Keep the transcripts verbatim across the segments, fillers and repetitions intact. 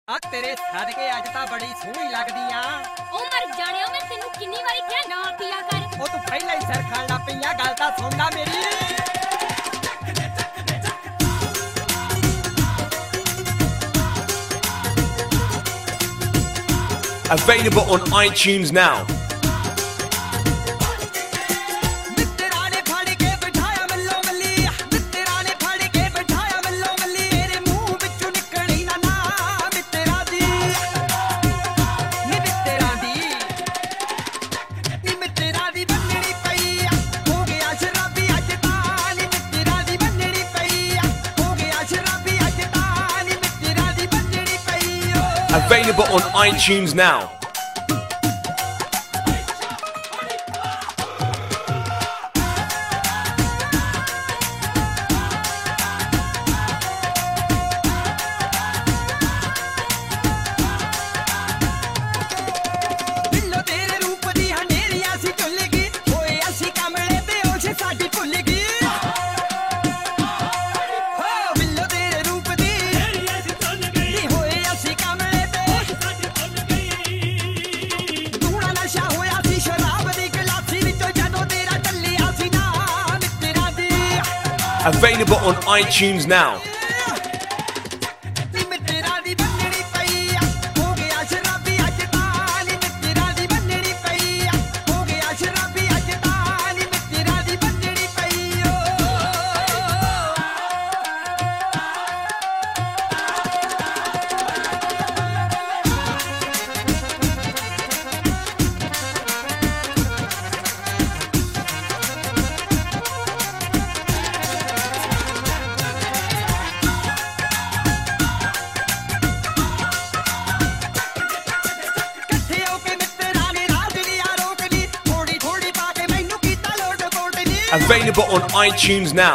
ਆ ਤੇਰੇ ਸਦਕੇ ਅੱਜ ਤਾਂ ਬੜੀ ਸੋਹਣੀ ਲੱਗਦੀ ਆ। ਉਹ ਮਰ ਜਾਣਿਆ ਮੈਂ ਤੈਨੂੰ ਕਿੰਨੀ ਵਾਰੀ ਕਿਹਾ ਨਾ ਪੀਆ ਕਰ। ਉਹ ਤੂੰ ਪਹਿਲਾਂ ਹੀ ਸਿਰ ਖਾਣ ਲੱਗ ਪਈਆਂ, ਗੱਲ ਤਾਂ ਸੁਣ ਲੈ ਮੇਰੀ। Available on iTunes now. Available on iTunes now. Available on iTunes now. Available on iTunes now.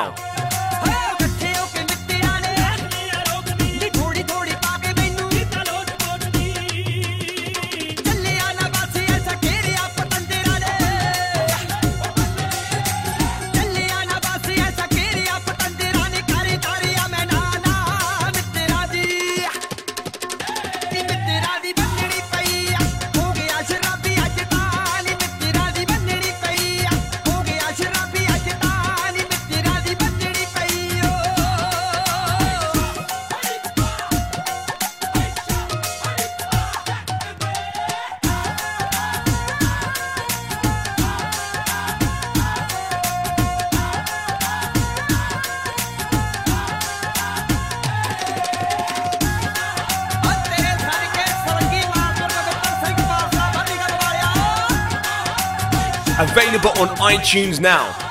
Available on iTunes now.